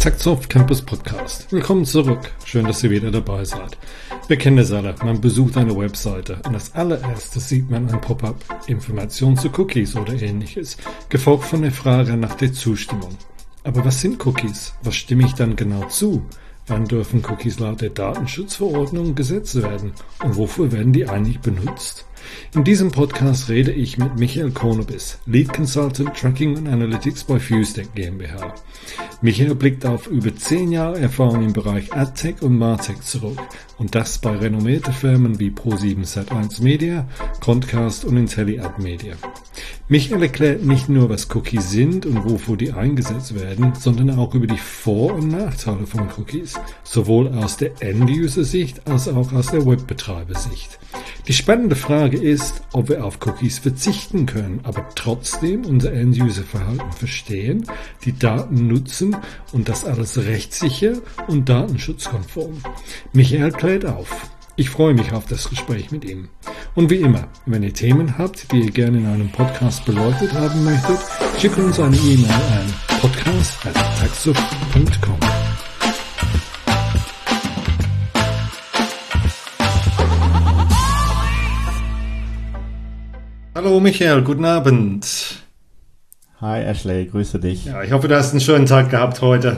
Taxoft Campus Podcast. Willkommen zurück. Schön, dass ihr wieder dabei seid. Wir kennen es alle. Man besucht eine Webseite und als allererstes sieht man ein Pop-up, Informationen zu Cookies oder ähnliches, gefolgt von der Frage nach der Zustimmung. Aber was sind Cookies? Was stimme ich dann genau zu? Wann dürfen Cookies laut der Datenschutzverordnung gesetzt werden? Und wofür werden die eigentlich benutzt? In diesem Podcast rede ich mit Michael Konobis, Lead Consultant Tracking und Analytics bei Fusec GmbH. Michael blickt auf über 10 Jahre Erfahrung im Bereich AdTech und MarTech zurück und das bei renommierten Firmen wie Pro7 Sat1 Media, Comcast und IntelliAd Media. Michael erklärt nicht nur, was Cookies sind und wofür die eingesetzt werden, sondern auch über die Vor- und Nachteile von Cookies, sowohl aus der End-User-Sicht als auch aus der Webbetreiber-Sicht. Die spannende Frage ist, ob wir auf Cookies verzichten können, aber trotzdem unser End-User-Verhalten verstehen, die Daten nutzen und das alles rechtssicher und datenschutzkonform. Michael klärt auf. Ich freue mich auf das Gespräch mit ihm. Und wie immer, wenn ihr Themen habt, die ihr gerne in einem Podcast beleuchtet haben möchtet, schickt uns eine E-Mail an podcast@taxoft.com. Hallo Michael, guten Abend. Hi Ashley, grüße dich. Ja, ich hoffe, du hast einen schönen Tag gehabt heute.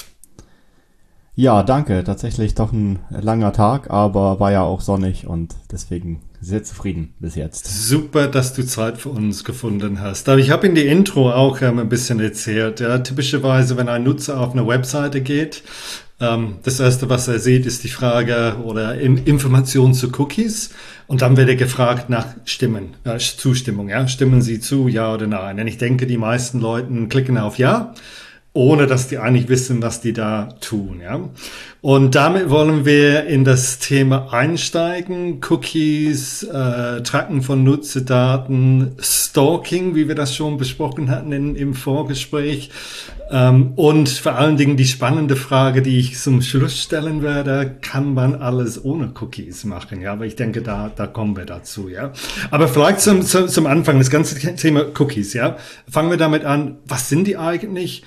Ja, danke. Tatsächlich doch ein langer Tag, aber war ja auch sonnig und deswegen sehr zufrieden bis jetzt. Super, dass du Zeit für uns gefunden hast. Aber ich habe in die Intro auch ein bisschen erzählt. Ja, typischerweise, wenn ein Nutzer auf eine Webseite geht, das erste, was er sieht, ist die Frage oder Information zu Cookies. Und dann wird er gefragt nach Zustimmung. Ja, stimmen Sie zu, ja oder nein? Und ich denke, die meisten Leute klicken auf Ja, ohne dass die eigentlich wissen, was die da tun, ja. Und damit wollen wir in das Thema einsteigen. Cookies, Tracken von Nutzerdaten, Stalking, wie wir das schon besprochen hatten im Vorgespräch. Und vor allen Dingen die spannende Frage, die ich zum Schluss stellen werde, kann man alles ohne Cookies machen? Ja, aber ich denke, da kommen wir dazu, ja. Aber vielleicht zum Anfang, das ganze Thema Cookies, ja. Fangen wir damit an, was sind die eigentlich?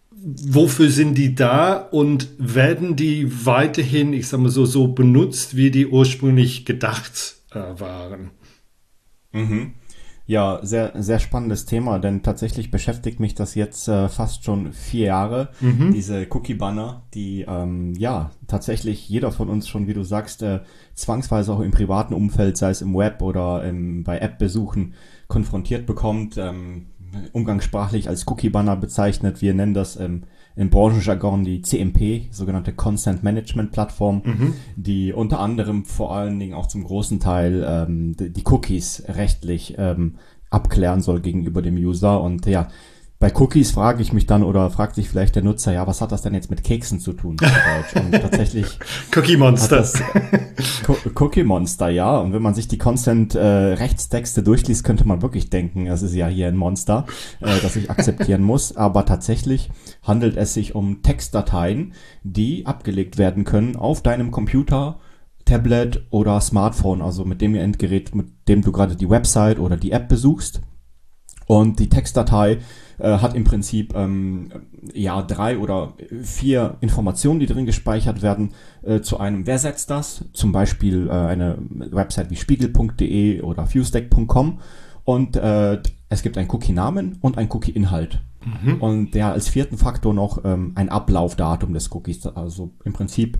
Wofür sind die da und werden die weiterhin, ich sag mal so benutzt, wie die ursprünglich gedacht waren? Mhm. Ja, sehr, sehr spannendes Thema, denn tatsächlich beschäftigt mich das jetzt fast schon 4 Jahre, diese Cookie-Banner, die tatsächlich jeder von uns schon, wie du sagst, zwangsweise auch im privaten Umfeld, sei es im Web oder bei App-Besuchen, konfrontiert bekommt, umgangssprachlich als Cookie-Banner bezeichnet. Wir nennen das im Branchenjargon die CMP, sogenannte Consent Management Plattform, die unter anderem vor allen Dingen auch zum großen Teil die Cookies rechtlich abklären soll gegenüber dem User. Und ja, bei Cookies frage ich mich dann oder fragt sich vielleicht der Nutzer, ja, was hat das denn jetzt mit Keksen zu tun? Und tatsächlich Cookie Monster. Cookie Monster, ja. Und wenn man sich die Consent-Rechtstexte durchliest, könnte man wirklich denken, es ist ja hier ein Monster, das ich akzeptieren muss. Aber tatsächlich handelt es sich um Textdateien, die abgelegt werden können auf deinem Computer, Tablet oder Smartphone, also mit dem Endgerät, mit dem du gerade die Website oder die App besuchst. Und die Textdatei hat im Prinzip 3 oder 4 Informationen, die drin gespeichert werden, zu einem, wer setzt das? Zum Beispiel eine Website wie spiegel.de oder fusec.com und es gibt einen Cookie-Namen und einen Cookie-Inhalt. Und ja, als 4. Faktor noch ein Ablaufdatum des Cookies. Also im Prinzip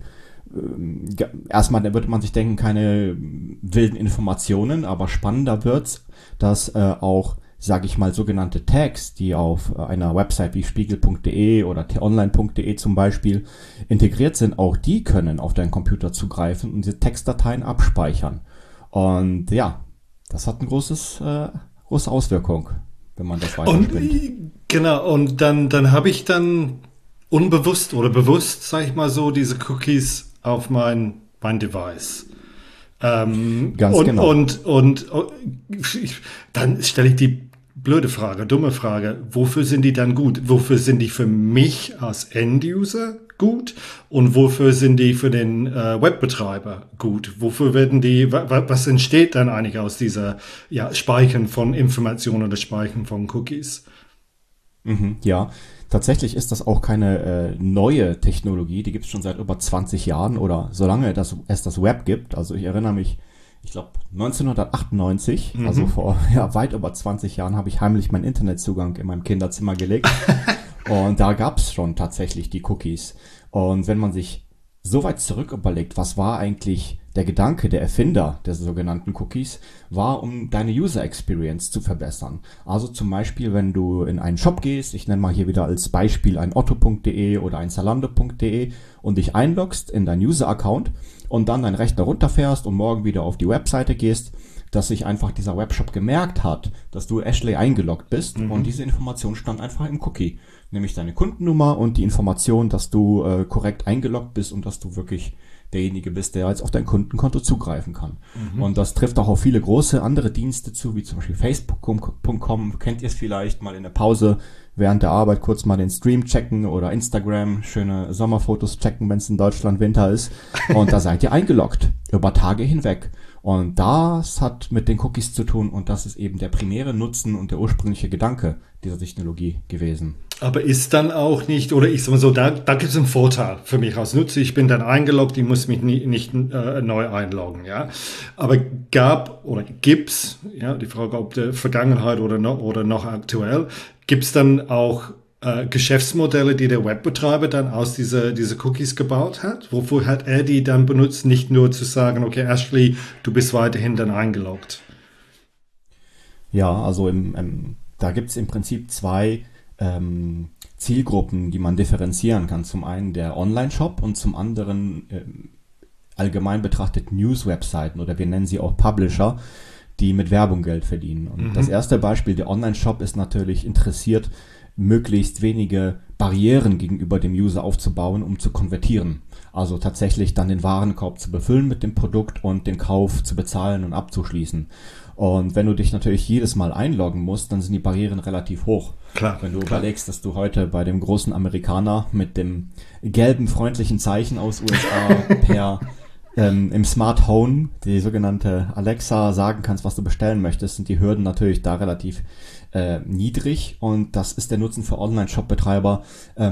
erstmal würde man sich denken, keine wilden Informationen, aber spannender wird's, dass auch, sage ich mal, sogenannte Tags, die auf einer Website wie spiegel.de oder t-online.de zum Beispiel integriert sind, auch die können auf deinen Computer zugreifen und diese Textdateien abspeichern. Und ja, das hat eine große Auswirkung, wenn man das weiterspinnt. Genau, und dann habe ich dann unbewusst oder bewusst, sage ich mal so, diese Cookies auf mein Device. Ganz genau. Und dann stelle ich die dumme Frage, wofür sind die dann gut? Wofür sind die für mich als End-User gut? Und wofür sind die für den Webbetreiber gut? Wofür was entsteht dann eigentlich aus dieser Speichern von Informationen oder Speichern von Cookies? Ja, Tatsächlich ist das auch keine neue Technologie, die gibt es schon seit über 20 Jahren oder solange es das Web gibt. Also ich erinnere mich, ich glaube 1998, also vor weit über 20 Jahren, habe ich heimlich meinen Internetzugang in meinem Kinderzimmer gelegt und da gab es schon tatsächlich die Cookies. Und wenn man sich so weit zurück überlegt, was war eigentlich der Gedanke, der Erfinder der sogenannten Cookies, war, um deine User Experience zu verbessern. Also zum Beispiel, wenn du in einen Shop gehst, ich nenne mal hier wieder als Beispiel ein otto.de oder ein zalando.de und dich einloggst in dein User-Account und dann deinen Rechner runterfährst und morgen wieder auf die Webseite gehst, dass sich einfach dieser Webshop gemerkt hat, dass du Ashley eingeloggt bist und diese Information stand einfach im Cookie. Nämlich deine Kundennummer und die Information, dass du korrekt eingeloggt bist und dass du wirklich derjenige bist, der jetzt auf dein Kundenkonto zugreifen kann. Und das trifft auch auf viele große andere Dienste zu, wie zum Beispiel Facebook.com. Kennt ihr es vielleicht, mal in der Pause während der Arbeit kurz mal den Stream checken oder Instagram, schöne Sommerfotos checken, wenn es in Deutschland Winter ist. Und da seid ihr eingeloggt, über Tage hinweg. Und das hat mit den Cookies zu tun und das ist eben der primäre Nutzen und der ursprüngliche Gedanke dieser Technologie gewesen. Aber ist dann auch nicht, oder ich sag mal so, da gibt es einen Vorteil für mich als Nutzer. Ich bin dann eingeloggt, ich muss mich nicht neu einloggen, ja. Aber gibt's, ja, die Frage, ob der Vergangenheit oder noch aktuell, gibt's dann auch Geschäftsmodelle, die der Webbetreiber dann aus diese Cookies gebaut hat? Wofür hat er die dann benutzt? Nicht nur zu sagen, okay, Ashley, du bist weiterhin dann eingeloggt. Ja, also da gibt's im Prinzip zwei Zielgruppen, die man differenzieren kann. Zum einen der Online-Shop und zum anderen allgemein betrachtet News-Webseiten oder wir nennen sie auch Publisher, die mit Werbung Geld verdienen. Und das erste Beispiel, der Online-Shop, ist natürlich interessiert, möglichst wenige Barrieren gegenüber dem User aufzubauen, um zu konvertieren. Also tatsächlich dann den Warenkorb zu befüllen mit dem Produkt und den Kauf zu bezahlen und abzuschließen. Und wenn du dich natürlich jedes Mal einloggen musst, dann sind die Barrieren relativ hoch. Klar, wenn du überlegst, dass du heute bei dem großen Amerikaner mit dem gelben freundlichen Zeichen aus USA per im Smart Home, die sogenannte Alexa, sagen kannst, was du bestellen möchtest, sind die Hürden natürlich da relativ niedrig und das ist der Nutzen für Online-Shop-Betreiber,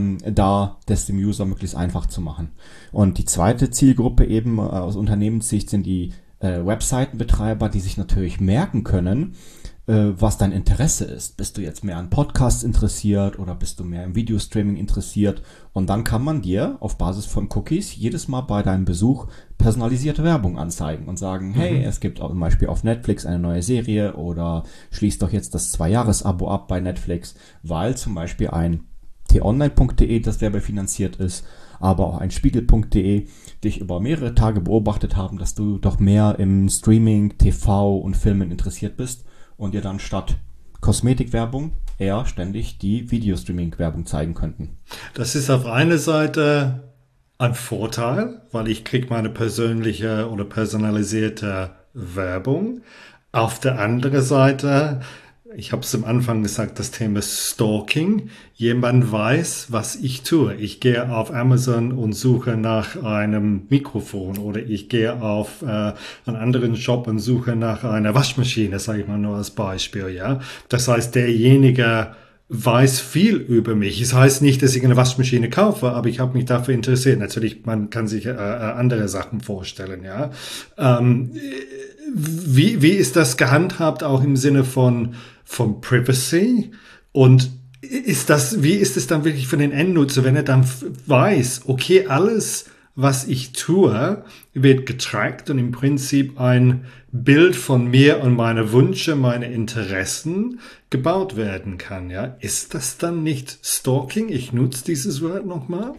da das dem User möglichst einfach zu machen. Und die zweite Zielgruppe eben aus Unternehmenssicht sind die Webseitenbetreiber, die sich natürlich merken können, was dein Interesse ist. Bist du jetzt mehr an Podcasts interessiert oder bist du mehr im Videostreaming interessiert? Und dann kann man dir auf Basis von Cookies jedes Mal bei deinem Besuch personalisierte Werbung anzeigen und sagen, hey, es gibt zum Beispiel auf Netflix eine neue Serie oder schließ doch jetzt das 2-Jahres-Abo ab bei Netflix, weil zum Beispiel ein t-online.de, das werbefinanziert ist, aber auch ein spiegel.de dich über mehrere Tage beobachtet haben, dass du doch mehr im Streaming, TV und Filmen interessiert bist und dir dann statt Kosmetikwerbung eher ständig die Videostreaming-Werbung zeigen könnten. Das ist auf einer Seite ein Vorteil, weil ich kriege meine persönliche oder personalisierte Werbung. Auf der anderen Seite, ich habe es am Anfang gesagt, das Thema Stalking. Jemand weiß, was ich tue. Ich gehe auf Amazon und suche nach einem Mikrofon oder ich gehe auf einen anderen Shop und suche nach einer Waschmaschine, sage ich mal nur als Beispiel. Ja, das heißt, derjenige weiß viel über mich. Es heißt nicht, dass ich eine Waschmaschine kaufe, aber ich habe mich dafür interessiert. Natürlich, man kann sich andere Sachen vorstellen. Ja, wie ist das gehandhabt auch im Sinne von Privacy? Und wie ist es dann wirklich für den Endnutzer, wenn er dann weiß, okay, alles, was ich tue, wird getrackt und im Prinzip ein Bild von mir und meine Wünsche, meine Interessen gebaut werden kann, ja? Ist das dann nicht Stalking? Ich nutze dieses Wort nochmal.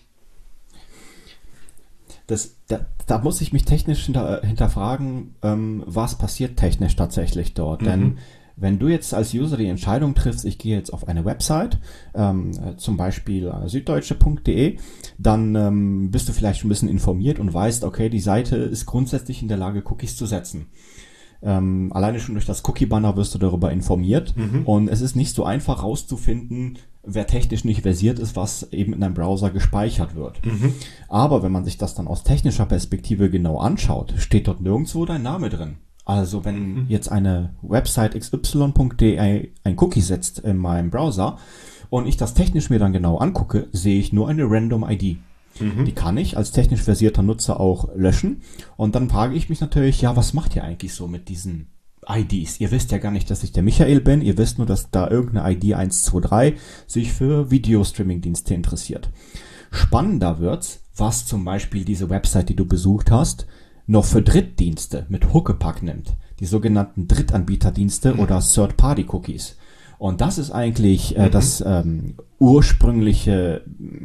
Da muss ich mich technisch hinterfragen, was passiert technisch tatsächlich dort. Denn wenn du jetzt als User die Entscheidung triffst, ich gehe jetzt auf eine Website, zum Beispiel süddeutsche.de, dann bist du vielleicht schon ein bisschen informiert und weißt, okay, die Seite ist grundsätzlich in der Lage, Cookies zu setzen. Alleine schon durch das Cookie-Banner wirst du darüber informiert und es ist nicht so einfach rauszufinden, wer technisch nicht versiert ist, was eben in einem Browser gespeichert wird. Aber wenn man sich das dann aus technischer Perspektive genau anschaut, steht dort nirgendwo dein Name drin. Also wenn jetzt eine Website xy.de ein Cookie setzt in meinem Browser und ich das technisch mir dann genau angucke, sehe ich nur eine Random ID. Die kann ich als technisch versierter Nutzer auch löschen. Und dann frage ich mich natürlich, ja, was macht ihr eigentlich so mit diesen IDs? Ihr wisst ja gar nicht, dass ich der Michael bin. Ihr wisst nur, dass da irgendeine ID 123 sich für Videostreaming-Dienste interessiert. Spannender wird's, was zum Beispiel diese Website, die du besucht hast, noch für Drittdienste mit Huckepack nimmt. Die sogenannten Drittanbieterdienste oder Third-Party-Cookies. Und das ist eigentlich die ursprüngliche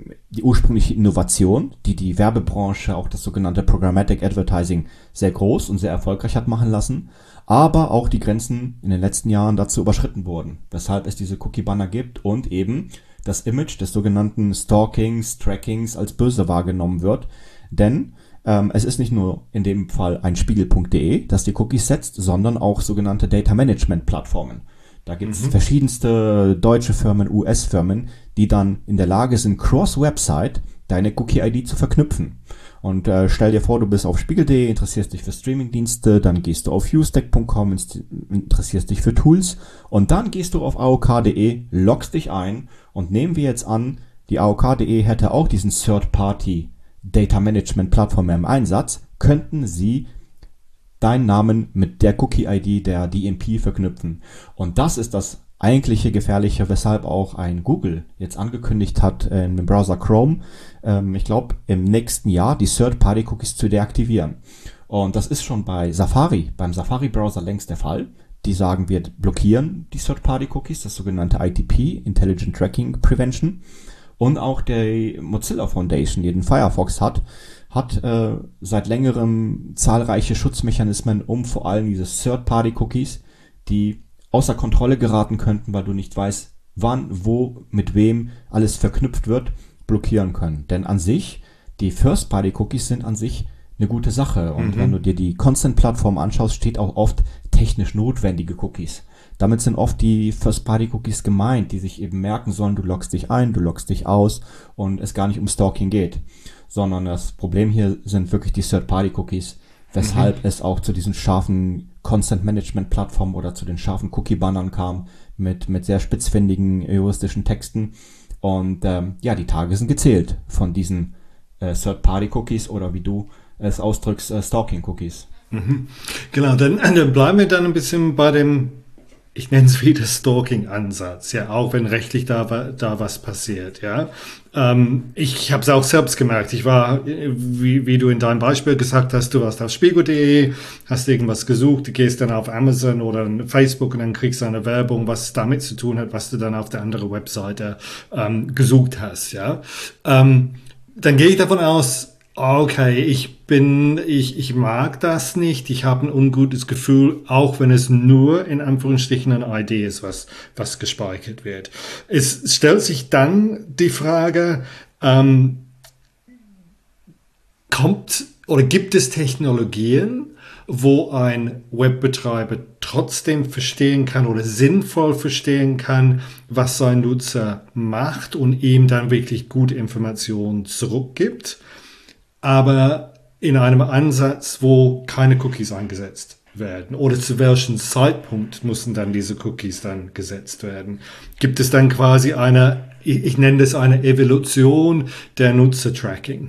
Innovation, die die Werbebranche, auch das sogenannte Programmatic Advertising, sehr groß und sehr erfolgreich hat machen lassen, aber auch die Grenzen in den letzten Jahren dazu überschritten wurden, weshalb es diese Cookie-Banner gibt und eben das Image des sogenannten Stalkings, Trackings als böse wahrgenommen wird, denn es ist nicht nur in dem Fall ein Spiegel.de, das die Cookies setzt, sondern auch sogenannte Data-Management-Plattformen. Da gibt es verschiedenste deutsche Firmen, US-Firmen, die dann in der Lage sind, cross-Website deine Cookie-ID zu verknüpfen. Und stell dir vor, du bist auf Spiegel.de, interessierst dich für Streaming-Dienste, dann gehst du auf usedeck.com, interessierst dich für Tools und dann gehst du auf aok.de, loggst dich ein und nehmen wir jetzt an, die aok.de hätte auch diesen Third-Party-Data-Management-Plattform im Einsatz, könnten sie deinen Namen mit der Cookie-ID der DMP verknüpfen. Und das ist das eigentliche Gefährliche, weshalb auch ein Google jetzt angekündigt hat, im Browser Chrome, ich glaube, im nächsten Jahr die Third-Party-Cookies zu deaktivieren. Und das ist schon beim Safari-Browser längst der Fall. Die sagen, wir blockieren die Third-Party-Cookies, das sogenannte ITP, Intelligent Tracking Prevention. Und auch der Mozilla Foundation, die den Firefox hat seit längerem zahlreiche Schutzmechanismen, um vor allem diese Third-Party-Cookies, die außer Kontrolle geraten könnten, weil du nicht weißt, wann, wo, mit wem alles verknüpft wird, blockieren können. Denn an sich, die First-Party-Cookies sind an sich eine gute Sache. Und wenn du dir die Constant-Plattform anschaust, steht auch oft technisch notwendige Cookies. Damit sind oft die First-Party-Cookies gemeint, die sich eben merken sollen, du loggst dich ein, du loggst dich aus und es gar nicht um Stalking geht. Sondern das Problem hier sind wirklich die Third-Party-Cookies, weshalb es auch zu diesen scharfen Consent-Management-Plattformen oder zu den scharfen Cookie-Bannern kam mit sehr spitzfindigen juristischen Texten. Und die Tage sind gezählt von diesen Third-Party-Cookies oder wie du es ausdrückst, Stalking-Cookies. Genau, dann bleiben wir dann ein bisschen bei dem, ich nenne es wieder Stalking-Ansatz, ja, auch wenn rechtlich da was passiert, ja. Ich habe es auch selbst gemerkt. Ich war, wie du in deinem Beispiel gesagt hast, du warst auf spiegel.de, hast irgendwas gesucht, du gehst dann auf Amazon oder Facebook und dann kriegst du eine Werbung, was damit zu tun hat, was du dann auf der anderen Webseite gesucht hast, ja. Dann gehe ich davon aus, okay, ich mag das nicht. Ich habe ein ungutes Gefühl, auch wenn es nur in Anführungsstrichen eine ID ist, was gespeichert wird. Es stellt sich dann die Frage, gibt es Technologien, wo ein Webbetreiber trotzdem verstehen kann oder sinnvoll verstehen kann, was sein Nutzer macht und ihm dann wirklich gute Informationen zurückgibt, aber in einem Ansatz, wo keine Cookies eingesetzt werden? Oder zu welchem Zeitpunkt müssen dann diese Cookies dann gesetzt werden? Gibt es dann quasi ich nenne das eine Evolution der Nutzertracking?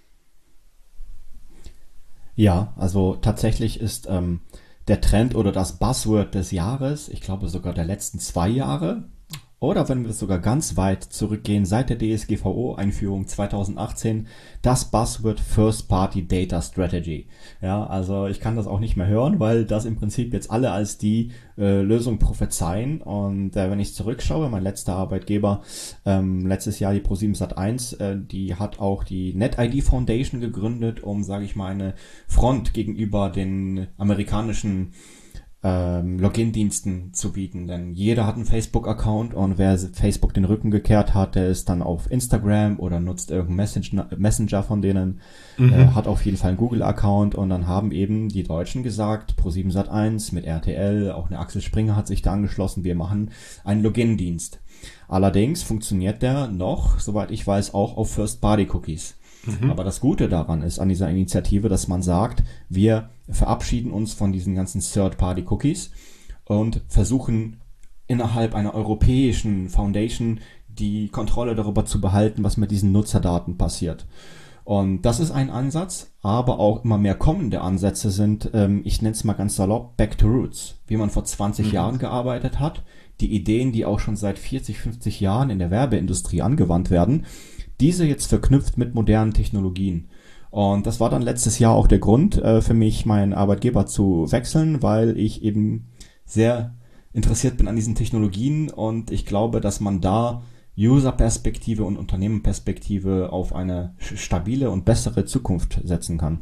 Ja, also tatsächlich ist der Trend oder das Buzzword des Jahres, ich glaube sogar der letzten 2 Jahre, oder wenn wir sogar ganz weit zurückgehen, seit der DSGVO-Einführung 2018, das Buzzword First Party Data Strategy. Ja, also ich kann das auch nicht mehr hören, weil das im Prinzip jetzt alle als die Lösung prophezeien. Und wenn ich zurückschaue, mein letzter Arbeitgeber, letztes Jahr die ProSieben Sat.1, die hat auch die NetID Foundation gegründet, um, sage ich mal, eine Front gegenüber den amerikanischen Login-Diensten zu bieten, denn jeder hat einen Facebook-Account und wer Facebook den Rücken gekehrt hat, der ist dann auf Instagram oder nutzt irgendeinen Messenger von denen, hat auf jeden Fall einen Google-Account und dann haben eben die Deutschen gesagt, ProSieben Sat.1 mit RTL, auch eine Axel Springer hat sich da angeschlossen, wir machen einen Login-Dienst. Allerdings funktioniert der noch, soweit ich weiß, auch auf First-Party-Cookies. Aber das Gute daran ist an dieser Initiative, dass man sagt, wir verabschieden uns von diesen ganzen Third-Party-Cookies und versuchen innerhalb einer europäischen Foundation die Kontrolle darüber zu behalten, was mit diesen Nutzerdaten passiert. Und das ist ein Ansatz, aber auch immer mehr kommende Ansätze sind, ich nenne es mal ganz salopp, back to roots, wie man vor 20 Jahren gearbeitet hat. Die Ideen, die auch schon seit 40, 50 Jahren in der Werbeindustrie angewandt werden, diese jetzt verknüpft mit modernen Technologien. Und das war dann letztes Jahr auch der Grund für mich, meinen Arbeitgeber zu wechseln, weil ich eben sehr interessiert bin an diesen Technologien und ich glaube, dass man da User-Perspektive und Unternehmenperspektive auf eine stabile und bessere Zukunft setzen kann.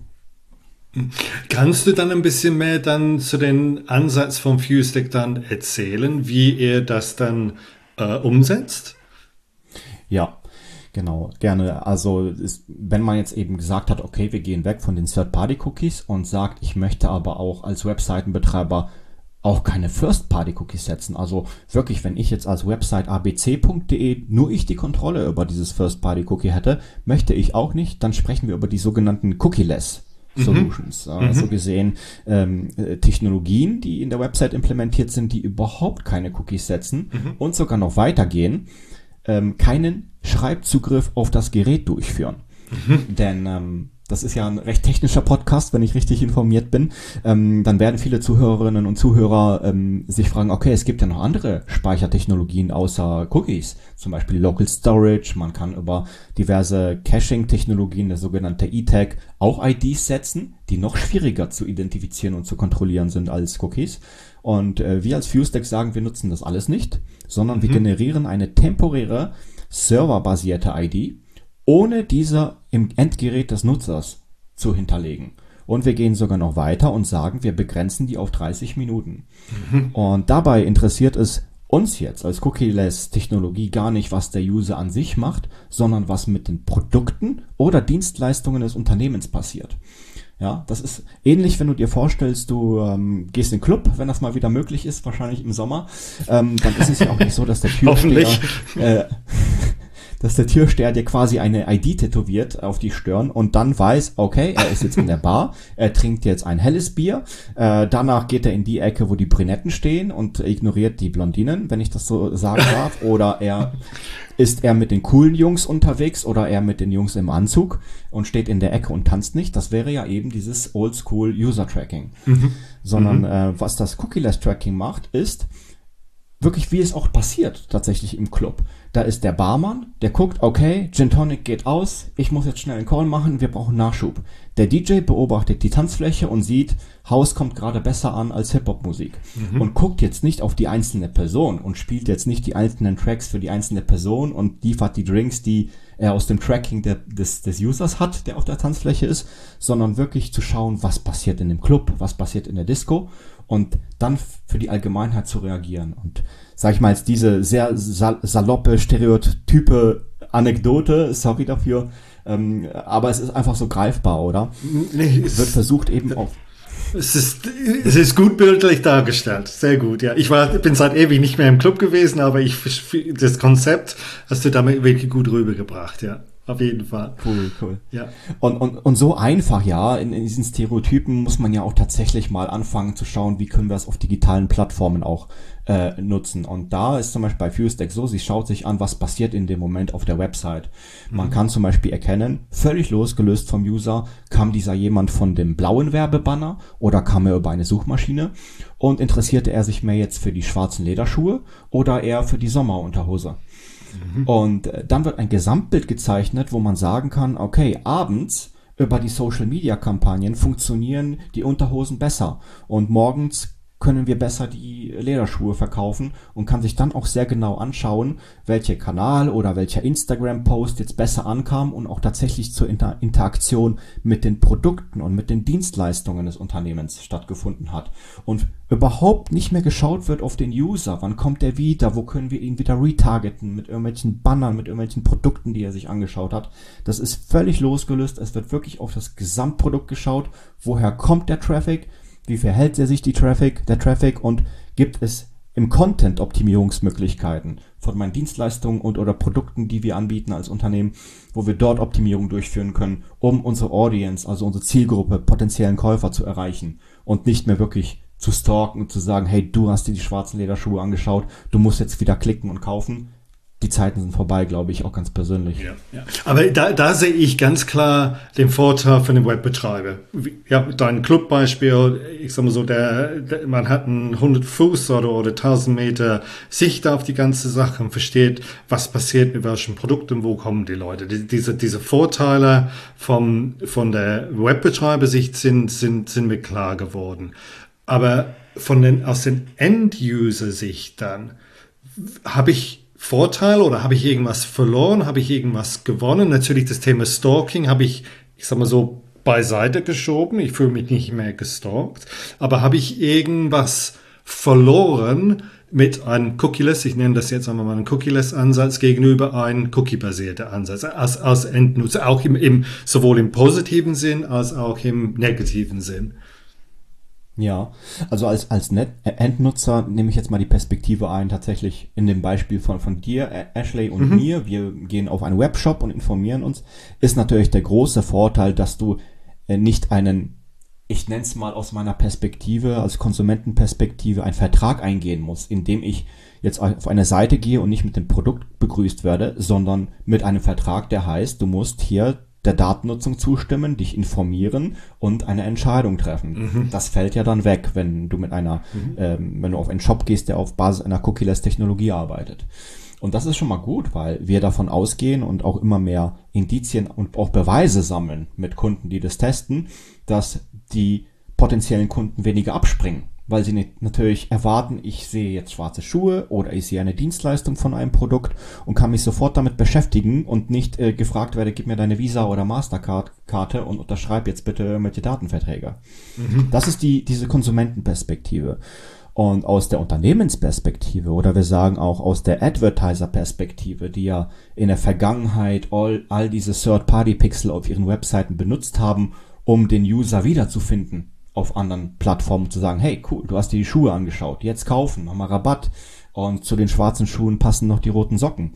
Kannst du dann ein bisschen mehr dann zu den Ansatz von FuseTech dann erzählen, wie ihr das dann umsetzt? Ja, genau, gerne. Also wenn man jetzt eben gesagt hat, okay, wir gehen weg von den Third-Party-Cookies und sagt, ich möchte aber auch als Webseitenbetreiber auch keine First-Party-Cookies setzen. Also wirklich, wenn ich jetzt als Website abc.de nur ich die Kontrolle über dieses First-Party-Cookie hätte, möchte ich auch nicht, dann sprechen wir über die sogenannten Cookie-less Solutions. So gesehen Technologien, die in der Website implementiert sind, die überhaupt keine Cookies setzen und sogar noch weitergehen, keinen Schreibzugriff auf das Gerät durchführen. Denn das ist ja ein recht technischer Podcast, wenn ich richtig informiert bin. Dann werden viele Zuhörerinnen und Zuhörer sich fragen, okay, es gibt ja noch andere Speichertechnologien außer Cookies. Zum Beispiel Local Storage, man kann über diverse Caching-Technologien, der sogenannte E-Tag, auch IDs setzen, die noch schwieriger zu identifizieren und zu kontrollieren sind als Cookies. Und wir als FuseTech sagen, wir nutzen das alles nicht, sondern wir generieren eine temporäre, serverbasierte ID, ohne diese im Endgerät des Nutzers zu hinterlegen. Und wir gehen sogar noch weiter und sagen, wir begrenzen die auf 30 Minuten. Und dabei interessiert es uns jetzt als Cookie-less-Technologie gar nicht, was der User an sich macht, sondern was mit den Produkten oder Dienstleistungen des Unternehmens passiert. Ja, das ist ähnlich, wenn du dir vorstellst, du gehst in den Club, wenn das mal wieder möglich ist, wahrscheinlich im Sommer, dann ist es ja auch nicht so, dass der Türsteher dass der Türsteher dir quasi eine ID tätowiert auf die Stirn und dann weiß, okay, er ist jetzt in der Bar, er trinkt jetzt ein helles Bier, danach geht er in die Ecke, wo die Brünetten stehen und ignoriert die Blondinen, wenn ich das so sagen darf, oder ist er mit den coolen Jungs unterwegs oder er mit den Jungs im Anzug und steht in der Ecke und tanzt nicht. Das wäre ja eben dieses Oldschool User Tracking. Sondern was das Cookie-less Tracking macht, ist wirklich, wie es auch passiert tatsächlich im Club. Da ist der Barmann, der guckt, okay, Gin Tonic geht aus, ich muss jetzt schnell einen Call machen, wir brauchen Nachschub. Der DJ beobachtet die Tanzfläche und sieht, House kommt gerade besser an als Hip-Hop-Musik. Und guckt jetzt nicht auf die einzelne Person und spielt jetzt nicht die einzelnen Tracks für die einzelne Person und liefert die Drinks, die er aus dem Tracking des Users hat, der auf der Tanzfläche ist, sondern wirklich zu schauen, was passiert in dem Club, was passiert in der Disco und dann für die Allgemeinheit zu reagieren. Und sag ich mal jetzt diese sehr saloppe, stereotype Anekdote, sorry dafür, aber es ist einfach so greifbar, oder? Nee, es wird versucht eben auch. Es ist gut bildlich dargestellt, sehr gut, ja. Ich bin seit ewig nicht mehr im Club gewesen, aber das Konzept hast du damit wirklich gut rübergebracht, ja. Auf jeden Fall. Cool. Ja. Und so einfach, ja, in diesen Stereotypen muss man ja auch tatsächlich mal anfangen zu schauen, wie können wir es auf digitalen Plattformen auch nutzen. Und da ist zum Beispiel bei FuseTech so, sie schaut sich an, was passiert in dem Moment auf der Website. Man kann zum Beispiel erkennen, völlig losgelöst vom User, kam dieser jemand von dem blauen Werbebanner oder kam er über eine Suchmaschine und interessierte er sich mehr jetzt für die schwarzen Lederschuhe oder eher für die Sommerunterhose. Und dann wird ein Gesamtbild gezeichnet, wo man sagen kann, okay, abends über die Social-Media-Kampagnen funktionieren die Unterhosen besser und morgens können wir besser die Lederschuhe verkaufen und kann sich dann auch sehr genau anschauen, welcher Kanal oder welcher Instagram-Post jetzt besser ankam und auch tatsächlich zur Interaktion mit den Produkten und mit den Dienstleistungen des Unternehmens stattgefunden hat. Und überhaupt nicht mehr geschaut wird auf den User, wann kommt er wieder, wo können wir ihn wieder retargeten mit irgendwelchen Bannern, mit irgendwelchen Produkten, die er sich angeschaut hat. Das ist völlig losgelöst, es wird wirklich auf das Gesamtprodukt geschaut, woher kommt der Traffic, wie verhält der Traffic und gibt es im Content Optimierungsmöglichkeiten von meinen Dienstleistungen und oder Produkten, die wir anbieten als Unternehmen, wo wir dort Optimierung durchführen können, um unsere Audience, also unsere Zielgruppe, potenziellen Käufer zu erreichen und nicht mehr wirklich zu stalken und zu sagen, hey, du hast dir die schwarzen Lederschuhe angeschaut, du musst jetzt wieder klicken und kaufen. die Zeiten sind vorbei, glaube ich, auch ganz persönlich. Ja, ja. Aber da sehe ich ganz klar den Vorteil von dem Webbetreiber. Ja, dein Clubbeispiel, ich sag mal so, man hat einen 100 Fuß oder 1000 Meter Sicht auf die ganze Sache und versteht, was passiert mit welchen Produkten, wo kommen die Leute. Diese Vorteile von der Webbetreiber-Sicht sind mir klar geworden. Aber aus den End-User-Sicht dann, habe ich Vorteil oder habe ich irgendwas verloren? Habe ich irgendwas gewonnen? Natürlich das Thema Stalking habe ich sag mal so, beiseite geschoben. Ich fühle mich nicht mehr gestalkt. Aber habe ich irgendwas verloren mit einem Cookie-less, ich nenne das jetzt einmal mal einen Cookie-less-Ansatz gegenüber einem Cookie-basierten Ansatz als Endnutzer, auch sowohl im positiven Sinn als auch im negativen Sinn? Ja, also als Endnutzer nehme ich jetzt mal die Perspektive ein, tatsächlich in dem Beispiel von dir, Ashley und mir. Wir gehen auf einen Webshop und informieren uns. Ist natürlich der große Vorteil, dass du nicht ich nenne es mal aus meiner Perspektive, als Konsumentenperspektive, einen Vertrag eingehen muss, indem ich jetzt auf eine Seite gehe und nicht mit dem Produkt begrüßt werde, sondern mit einem Vertrag, der heißt, du musst hier der Datennutzung zustimmen, dich informieren und eine Entscheidung treffen. Das fällt ja dann weg, wenn du wenn du auf einen Shop gehst, der auf Basis einer Cookie-less-Technologie arbeitet. Und das ist schon mal gut, weil wir davon ausgehen und auch immer mehr Indizien und auch Beweise sammeln mit Kunden, die das testen, dass die potenziellen Kunden weniger abspringen, weil sie natürlich erwarten, ich sehe jetzt schwarze Schuhe oder ich sehe eine Dienstleistung von einem Produkt und kann mich sofort damit beschäftigen und nicht gefragt werde, gib mir deine Visa- oder Mastercard-Karte und unterschreib jetzt bitte irgendwelche Datenverträge. Das ist diese Konsumentenperspektive. Und aus der Unternehmensperspektive oder wir sagen auch aus der Advertiser-Perspektive, die ja in der Vergangenheit all diese Third-Party-Pixel auf ihren Webseiten benutzt haben, um den User wiederzufinden auf anderen Plattformen, zu sagen, hey, cool, du hast dir die Schuhe angeschaut, jetzt kaufen, nochmal Rabatt und zu den schwarzen Schuhen passen noch die roten Socken.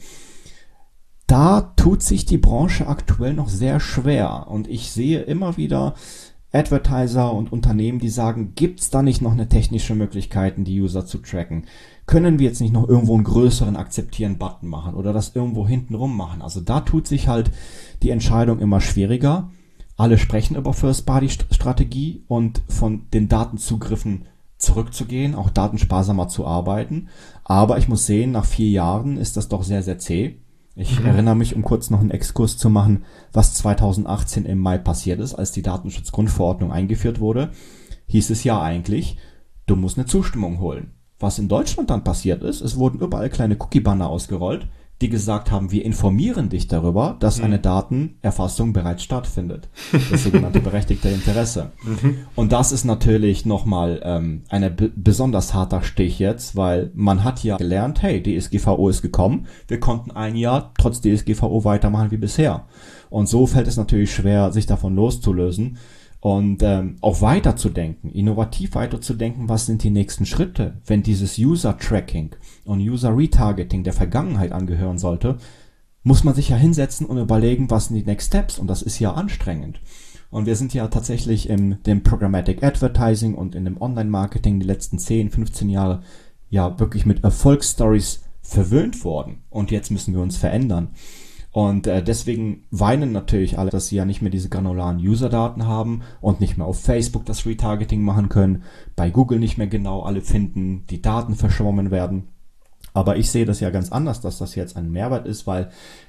Da tut sich die Branche aktuell noch sehr schwer und ich sehe immer wieder Advertiser und Unternehmen, die sagen, gibt's da nicht noch eine technische Möglichkeit, die User zu tracken? Können wir jetzt nicht noch irgendwo einen größeren Akzeptieren-Button machen oder das irgendwo hintenrum machen? Also da tut sich halt die Entscheidung immer schwieriger. Alle sprechen über First-Party-Strategie und von den Datenzugriffen zurückzugehen, auch datensparsamer zu arbeiten. Aber ich muss sehen, nach 4 Jahren ist das doch sehr, sehr zäh. Ich erinnere mich, um kurz noch einen Exkurs zu machen, was 2018 im Mai passiert ist, als die Datenschutzgrundverordnung eingeführt wurde, hieß es ja eigentlich, du musst eine Zustimmung holen. Was in Deutschland dann passiert ist, es wurden überall kleine Cookie-Banner ausgerollt, die gesagt haben, wir informieren dich darüber, dass eine Datenerfassung bereits stattfindet. Das sogenannte berechtigte Interesse. Und das ist natürlich nochmal ein besonders harter Stich jetzt, weil man hat ja gelernt, hey, DSGVO ist gekommen, wir konnten ein Jahr trotz DSGVO weitermachen wie bisher. Und so fällt es natürlich schwer, sich davon loszulösen. Und auch weiterzudenken, innovativ weiterzudenken, was sind die nächsten Schritte, wenn dieses User-Tracking und User-Retargeting der Vergangenheit angehören sollte, muss man sich ja hinsetzen und überlegen, was sind die Next Steps, und das ist ja anstrengend. Und wir sind ja tatsächlich in dem Programmatic Advertising und in dem Online-Marketing die letzten 10, 15 Jahre ja wirklich mit Erfolgsstories verwöhnt worden und jetzt müssen wir uns verändern. Und deswegen weinen natürlich alle, dass sie ja nicht mehr diese granularen User-Daten haben und nicht mehr auf Facebook das Retargeting machen können, bei Google nicht mehr genau alle finden, die Daten verschwommen werden. Aber ich sehe das ja ganz anders, dass das jetzt ein Mehrwert ist, weil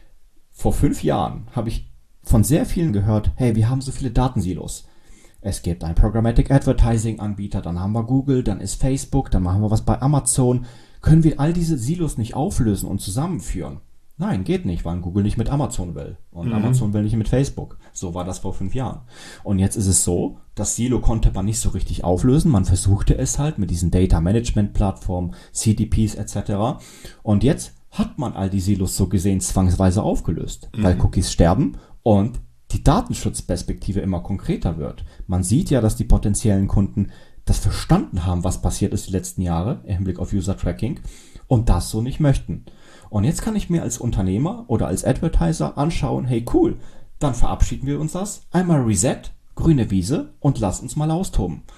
vor 5 Jahren habe ich von sehr vielen gehört, hey, wir haben so viele Datensilos. Es gibt einen Programmatic Advertising Anbieter, dann haben wir Google, dann ist Facebook, dann machen wir was bei Amazon. Können wir all diese Silos nicht auflösen und zusammenführen? Nein, geht nicht, weil Google nicht mit Amazon will. Und Amazon will nicht mit Facebook. So war das vor 5 Jahren. Und jetzt ist es so, das Silo konnte man nicht so richtig auflösen. Man versuchte es halt mit diesen Data Management Plattformen, CDPs etc. Und jetzt hat man all die Silos so gesehen zwangsweise aufgelöst, weil Cookies sterben und die Datenschutzperspektive immer konkreter wird. Man sieht ja, dass die potenziellen Kunden das verstanden haben, was passiert ist die letzten Jahre im Hinblick auf User Tracking und das so nicht möchten. Und jetzt kann ich mir als Unternehmer oder als Advertiser anschauen, hey cool, dann verabschieden wir uns das, einmal Reset, grüne Wiese und lass uns mal austoben.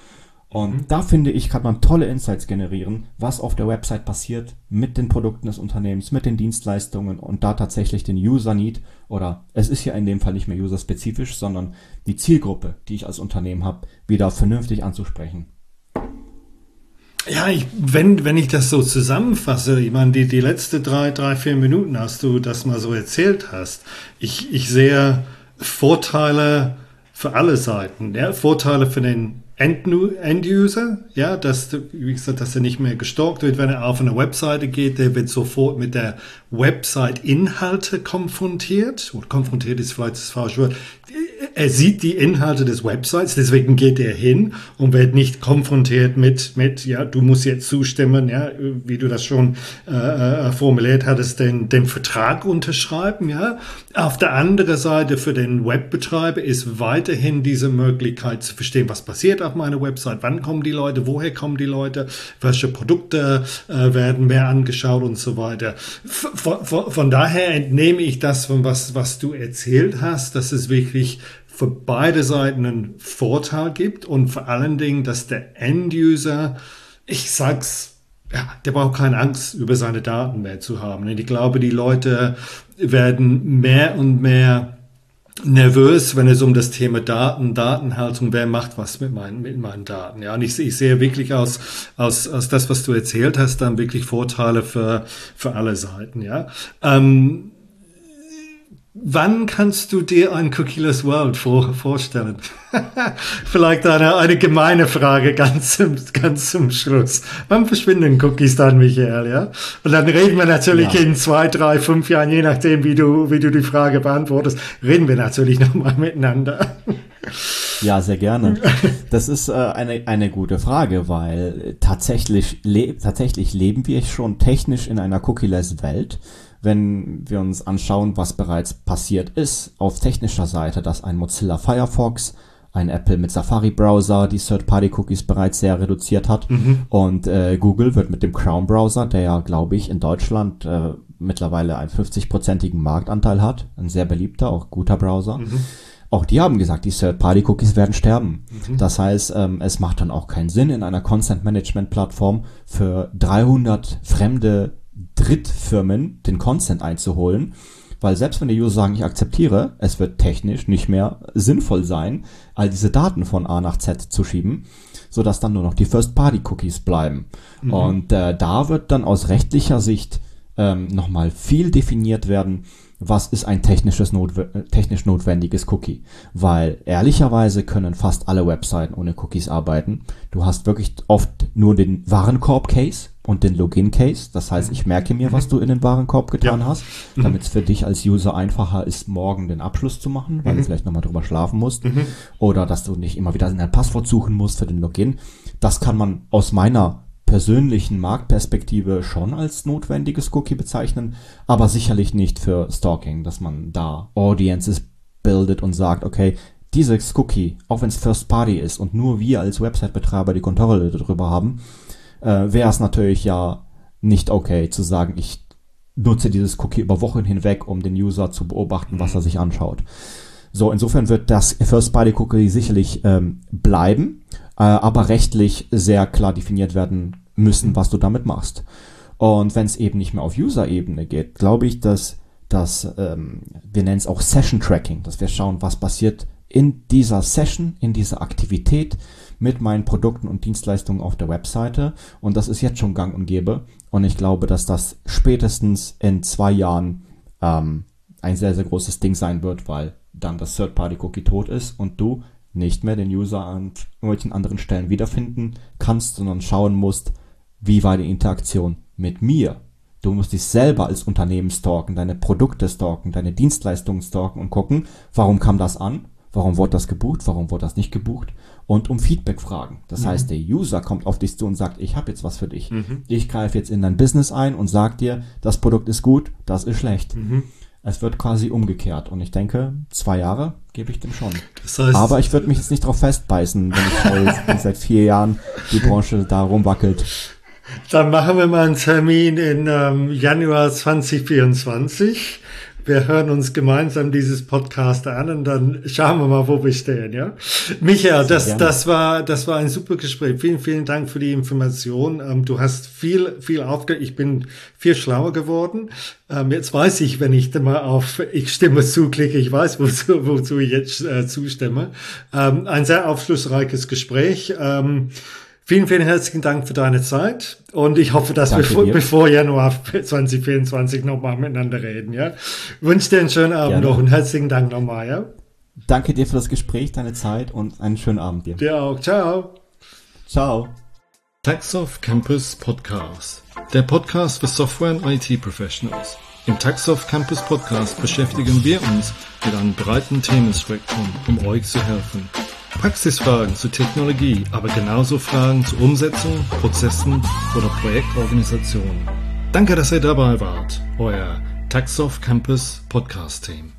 Und da finde ich, kann man tolle Insights generieren, was auf der Website passiert mit den Produkten des Unternehmens, mit den Dienstleistungen und da tatsächlich den User-Need oder es ist ja in dem Fall nicht mehr user-spezifisch, sondern die Zielgruppe, die ich als Unternehmen habe, wieder vernünftig anzusprechen. Ja, wenn ich das so zusammenfasse, ich meine, die letzten 4 Minuten, als du das mal so erzählt hast, ich sehe Vorteile für alle Seiten, ja, Vorteile für den End-User, ja, wie gesagt, dass er nicht mehr gestalkt wird, wenn er auf eine Webseite geht, der wird sofort mit der Website-Inhalte konfrontiert, oder konfrontiert ist vielleicht das falsche Wort. Er sieht die Inhalte des Websites, deswegen geht er hin und wird nicht konfrontiert mit, ja, du musst jetzt zustimmen, ja, wie du das schon formuliert hattest, den Vertrag unterschreiben, ja. Auf der anderen Seite für den Webbetreiber ist weiterhin diese Möglichkeit zu verstehen, was passiert auf meiner Website, wann kommen die Leute, woher kommen die Leute, welche Produkte werden mehr angeschaut und so weiter. Von daher entnehme ich das von was du erzählt hast, dass es wirklich für beide Seiten einen Vorteil gibt und vor allen Dingen, dass der End-User, ich sag's, ja, der braucht keine Angst, über seine Daten mehr zu haben. Und ich glaube, die Leute werden mehr und mehr nervös, wenn es um das Thema Datenhaltung, wer macht was mit meinen Daten. Ja, und ich sehe wirklich aus das, was du erzählt hast, dann wirklich Vorteile für alle Seiten. Ja. Wann kannst du dir ein Cookieless World vorstellen? Vielleicht eine gemeine Frage ganz zum Schluss. Wann verschwinden Cookies dann, Michael? Ja? Und dann reden wir natürlich in 2, 3, 5 Jahren, je nachdem, wie du die Frage beantwortest, reden wir natürlich nochmal miteinander. Ja, sehr gerne. Das ist eine gute Frage, weil tatsächlich leben wir schon technisch in einer Cookieless Welt. Wenn wir uns anschauen, was bereits passiert ist auf technischer Seite, dass ein Mozilla Firefox, ein Apple mit Safari Browser die Third-Party-Cookies bereits sehr reduziert hat und Google wird mit dem Chrome Browser, der ja, glaube ich, in Deutschland mittlerweile einen 50-prozentigen Marktanteil hat, ein sehr beliebter, auch guter Browser. Auch die haben gesagt, die Third-Party-Cookies werden sterben. Das heißt, es macht dann auch keinen Sinn, in einer Content-Management-Plattform für 300 fremde Drittfirmen den Consent einzuholen, weil selbst wenn die User sagen, ich akzeptiere, es wird technisch nicht mehr sinnvoll sein, all diese Daten von A nach Z zu schieben, sodass dann nur noch die First-Party-Cookies bleiben. Und da wird dann aus rechtlicher Sicht nochmal viel definiert werden, was ist ein technisch notwendiges Cookie. Weil ehrlicherweise können fast alle Webseiten ohne Cookies arbeiten. Du hast wirklich oft nur den Warenkorb-Case und den Login-Case. Das heißt, ich merke mir, was du in den Warenkorb getan hast, damit es für dich als User einfacher ist, morgen den Abschluss zu machen, weil du vielleicht nochmal drüber schlafen musst. Oder dass du nicht immer wieder in dein Passwort suchen musst für den Login. Das kann man aus meiner persönlichen Marktperspektive schon als notwendiges Cookie bezeichnen, aber sicherlich nicht für Stalking, dass man da Audiences bildet und sagt, okay, dieses Cookie, auch wenn es First Party ist und nur wir als Website-Betreiber die Kontrolle darüber haben, wäre es natürlich ja nicht okay zu sagen, ich nutze dieses Cookie über Wochen hinweg, um den User zu beobachten, was er sich anschaut. So, insofern wird das First-Party-Cookie sicherlich bleiben, aber rechtlich sehr klar definiert werden müssen, was du damit machst. Und wenn es eben nicht mehr auf User-Ebene geht, glaube ich, dass wir nennen es auch Session-Tracking, dass wir schauen, was passiert in dieser Session, in dieser Aktivität mit meinen Produkten und Dienstleistungen auf der Webseite. Und das ist jetzt schon gang und gäbe. Und ich glaube, dass das spätestens in 2 Jahren ein sehr, sehr großes Ding sein wird, weil dann das Third-Party-Cookie tot ist und du nicht mehr den User an irgendwelchen anderen Stellen wiederfinden kannst, sondern schauen musst, wie war die Interaktion mit mir. Du musst dich selber als Unternehmen stalken, deine Produkte stalken, deine Dienstleistungen stalken und gucken, warum kam das an, warum wurde das gebucht, warum wurde das nicht gebucht und um Feedback fragen. Das heißt, der User kommt auf dich zu und sagt, ich habe jetzt was für dich. Ich greife jetzt in dein Business ein und sage dir, das Produkt ist gut, das ist schlecht. Es wird quasi umgekehrt. Und ich denke, 2 Jahre gebe ich dem schon. Das heißt, aber ich würde mich jetzt nicht drauf festbeißen, wenn ich seit 4 Jahren die Branche da rumwackelt. Dann machen wir mal einen Termin in Januar 2024. Wir hören uns gemeinsam dieses Podcast an und dann schauen wir mal, wo wir stehen, ja? Michael, das war ein super Gespräch. Vielen, vielen Dank für die Information. Du hast viel ich bin viel schlauer geworden. Jetzt weiß ich, wenn ich mal auf ich stimme zu klicke, ich weiß, wozu ich jetzt zustimme. Ein sehr aufschlussreiches Gespräch. Vielen, vielen herzlichen Dank für deine Zeit und ich hoffe, dass wir bevor Januar 2024 nochmal miteinander reden, ja. Wünsche dir einen schönen Abend noch und herzlichen Dank nochmal, ja. Danke dir für das Gespräch, deine Zeit und einen schönen Abend dir. Dir auch. Ciao. Ciao. TaxSoft Campus Podcast. Der Podcast für Software- und IT-Professionals. Im TaxSoft Campus Podcast beschäftigen wir uns mit einem breiten Themenspektrum, um euch zu helfen. Praxisfragen zur Technologie, aber genauso Fragen zur Umsetzung, Prozessen oder Projektorganisation. Danke, dass ihr dabei wart. Euer TaxSoft Campus Podcast Team.